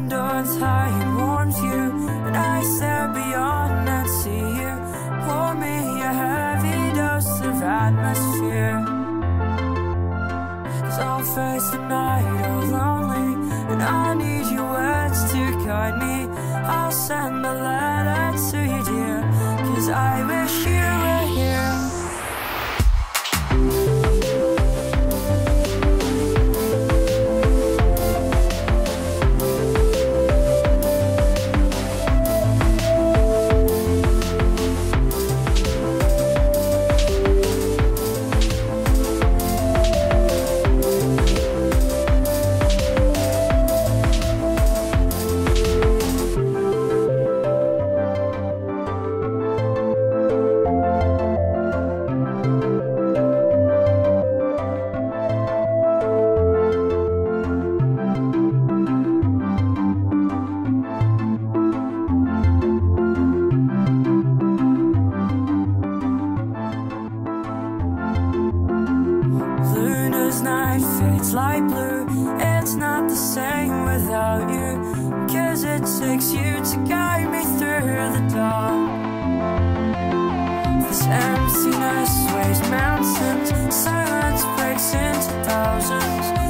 window, the tide warms you, and I stare beyond and see you. Pour me a heavy dose of atmosphere, 'cause I'll face the night all lonely, and I need your words to guide me. I'll send a letter to you, dear, 'cause I wish you were here. Night fades light blue, it's not the same without you, 'cause it takes you to guide me through the dark. This emptiness weighs mountains, silence breaks into thousands.